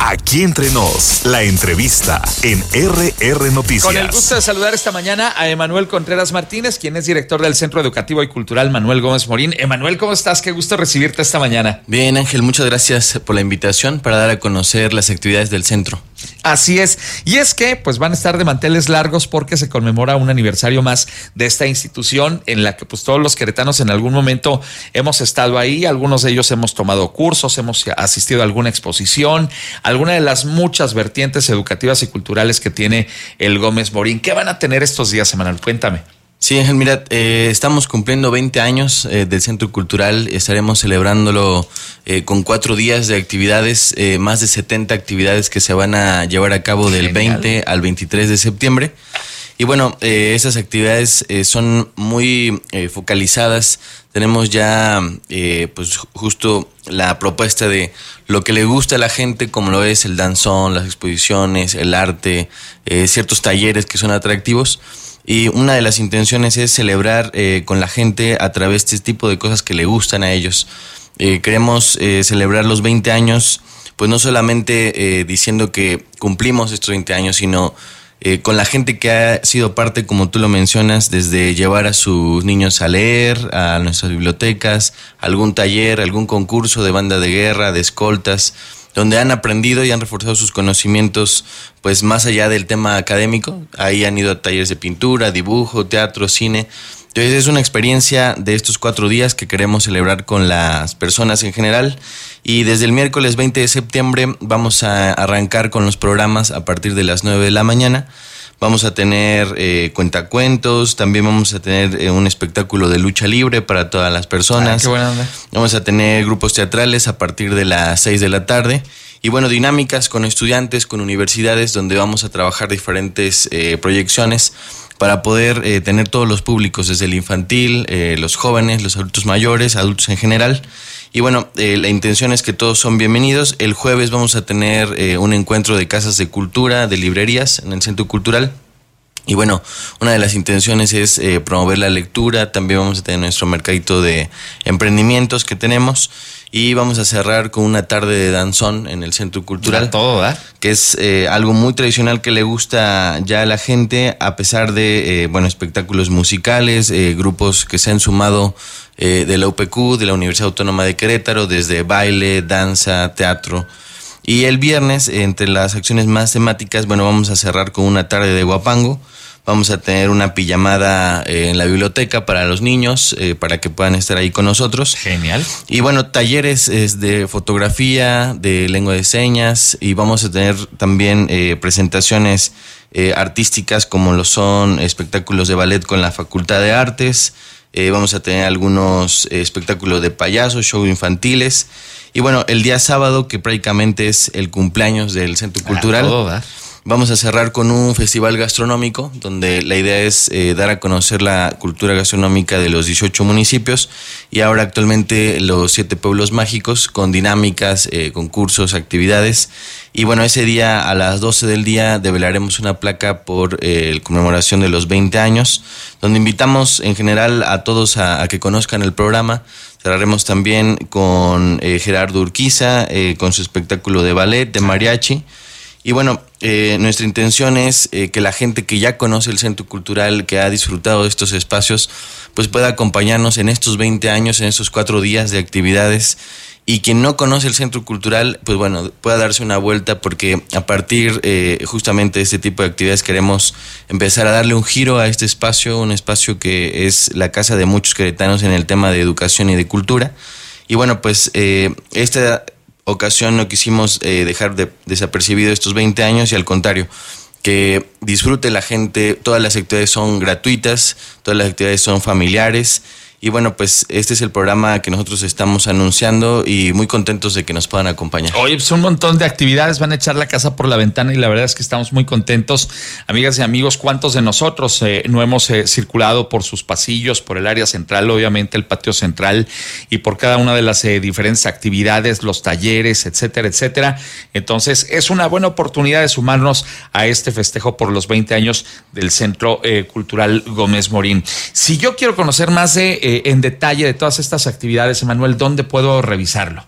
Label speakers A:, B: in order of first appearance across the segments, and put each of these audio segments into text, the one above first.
A: Aquí Entre Nos, la entrevista en RR Noticias.
B: Con el gusto de saludar esta mañana a Emanuel Contreras Martínez, quien es director del Centro Educativo y Cultural Manuel Gómez Morín. Emanuel, ¿cómo estás? Qué gusto recibirte esta mañana.
C: Bien, Ángel, muchas gracias por la invitación para dar a conocer las actividades del centro.
B: Así es, y es que pues van a estar de manteles largos porque se conmemora un aniversario más de esta institución en la que pues todos los queretanos en algún momento hemos estado ahí, algunos de ellos hemos tomado cursos, hemos asistido a alguna exposición, alguna de las muchas vertientes educativas y culturales que tiene el Gómez Morín. ¿Qué van a tener estos días, Emanuel? Cuéntame.
C: Sí, Ángel, mira, estamos cumpliendo 20 años del Centro Cultural, estaremos celebrándolo con 4 días de actividades, más de 70 actividades que se van a llevar a cabo del Genial. 20 al 23 de septiembre. Y bueno, esas actividades son muy focalizadas. Tenemos ya pues justo la propuesta de lo que le gusta a la gente, como lo es el danzón, las exposiciones, el arte, ciertos talleres que son atractivos. Y una de las intenciones es celebrar con la gente a través de este tipo de cosas que le gustan a ellos. Queremos celebrar los 20 años, pues no solamente diciendo que cumplimos estos 20 años, sino con la gente que ha sido parte, como tú lo mencionas, desde llevar a sus niños a leer, a nuestras bibliotecas, algún taller, algún concurso de banda de guerra, de escoltas, donde han aprendido y han reforzado sus conocimientos, pues más allá del tema académico. Ahí han ido a talleres de pintura, dibujo, teatro, cine. Entonces es una experiencia de estos 4 días que queremos celebrar con las personas en general. Y desde el miércoles 20 de septiembre vamos a arrancar con los programas a partir de las 9 de la mañana. Vamos a tener cuentacuentos, también vamos a tener un espectáculo de lucha libre para todas las personas.
B: Qué buena onda.
C: Vamos a tener grupos teatrales a partir de las 6 de la tarde. Y bueno, dinámicas con estudiantes, con universidades, donde vamos a trabajar diferentes proyecciones para poder tener todos los públicos, desde el infantil, los jóvenes, los adultos mayores, adultos en general. Y bueno, la intención es que todos son bienvenidos. El jueves vamos a tener un encuentro de casas de cultura, de librerías en el Centro Cultural. Y bueno, una de las intenciones es promover la lectura. También vamos a tener nuestro mercadito de emprendimientos que tenemos. Y vamos a cerrar con una tarde de danzón en el Centro Cultural.
B: Todo, ¿verdad?
C: Que es algo muy tradicional que le gusta ya a la gente, a pesar de espectáculos musicales, grupos que se han sumado de la UPQ, de la Universidad Autónoma de Querétaro, desde baile, danza, teatro. Y el viernes, entre las acciones más temáticas, vamos a cerrar con una tarde de guapango. Vamos a tener una pijamada en la biblioteca para los niños, para que puedan estar ahí con nosotros.
B: Genial.
C: Y bueno, talleres de fotografía, de lengua de señas, y vamos a tener también presentaciones artísticas, como lo son espectáculos de ballet con la Facultad de Artes. Vamos a tener algunos espectáculos de payasos, shows infantiles. Y bueno, el día sábado, que prácticamente es el cumpleaños del Centro Cultural, vamos a cerrar con un festival gastronómico, donde la idea es dar a conocer la cultura gastronómica de los 18 municipios y ahora actualmente los 7 pueblos mágicos, con dinámicas, concursos, actividades. Y bueno, ese día a las 12 del día develaremos una placa por conmemoración de los 20 años, donde invitamos en general a todos a que conozcan el programa. Cerraremos también con Gerardo Urquiza, con su espectáculo de ballet, de mariachi. Y bueno, nuestra intención es que la gente que ya conoce el Centro Cultural, que ha disfrutado de estos espacios, pues pueda acompañarnos en estos 20 años, en estos 4 días de actividades. Y quien no conoce el Centro Cultural, pues bueno, pueda darse una vuelta, porque a partir justamente de este tipo de actividades queremos empezar a darle un giro a este espacio, un espacio que es la casa de muchos queretanos en el tema de educación y de cultura. Y bueno, pues esta ocasión no quisimos dejar desapercibido estos 20 años, y al contrario, que disfrute la gente. Todas las actividades son gratuitas, todas las actividades son familiares. Y bueno, pues este es el programa que nosotros estamos anunciando y muy contentos de que nos puedan acompañar.
B: Oye, pues un montón de actividades, van a echar la casa por la ventana y la verdad es que estamos muy contentos. Amigas y amigos, ¿cuántos de nosotros no hemos circulado por sus pasillos, por el área central, obviamente el patio central, y por cada una de las diferentes actividades, los talleres, etcétera, etcétera? Entonces es una buena oportunidad de sumarnos a este festejo por los 20 años del Centro Cultural Gómez Morín. Si yo quiero conocer más en detalle de todas estas actividades, Emanuel, ¿dónde puedo revisarlo?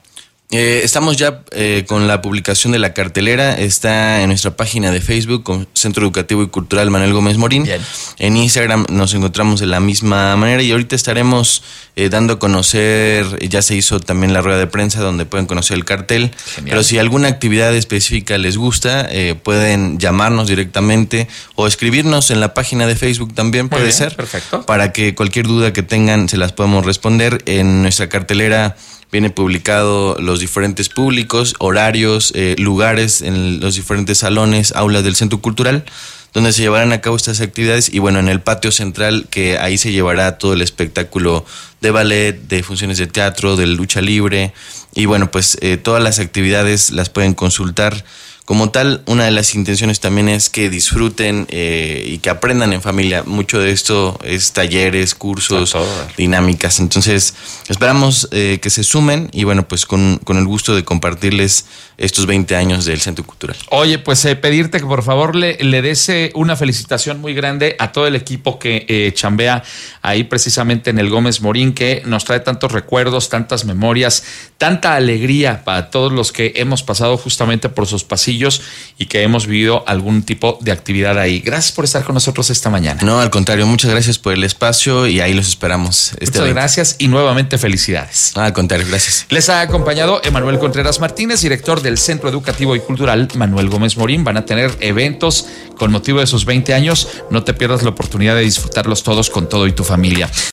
C: Estamos ya con la publicación de la cartelera. Está en nuestra página de Facebook con Centro Educativo y Cultural Manuel Gómez Morín.
B: Bien.
C: En Instagram nos encontramos de la misma manera y ahorita estaremos dando a conocer, ya se hizo también la rueda de prensa donde pueden conocer el cartel.
B: Genial.
C: Pero si alguna actividad específica les gusta, pueden llamarnos directamente o escribirnos en la página de Facebook también.
B: Muy
C: puede
B: bien,
C: ser.
B: perfecto.
C: Para que cualquier duda que tengan se las podemos responder. En nuestra cartelera viene publicado los diferentes públicos, horarios, lugares en los diferentes salones, aulas del Centro Cultural, donde se llevarán a cabo estas actividades. Y bueno, en el patio central, que ahí se llevará todo el espectáculo de ballet, de funciones de teatro, de lucha libre. Y bueno, pues todas las actividades las pueden consultar. Como tal, una de las intenciones también es que disfruten y que aprendan en familia. Mucho de esto es talleres, cursos, dinámicas. Entonces, esperamos que se sumen y bueno, pues con el gusto de compartirles estos 20 años del Centro Cultural.
B: Oye, pues pedirte que por favor le des una felicitación muy grande a todo el equipo que chambea ahí precisamente en el Gómez Morín, que nos trae tantos recuerdos, tantas memorias, tanta alegría para todos los que hemos pasado justamente por sus pasillos y que hemos vivido algún tipo de actividad ahí. Gracias por estar con nosotros esta mañana.
C: No, al contrario, muchas gracias por el espacio y ahí los esperamos.
B: Muchas gracias y nuevamente felicidades.
C: Al contrario, gracias.
B: Les ha acompañado Emanuel Contreras Martínez, director del Centro Educativo y Cultural Manuel Gómez Morín. Van a tener eventos con motivo de sus 20 años. No te pierdas la oportunidad de disfrutarlos todos con todo y tu familia.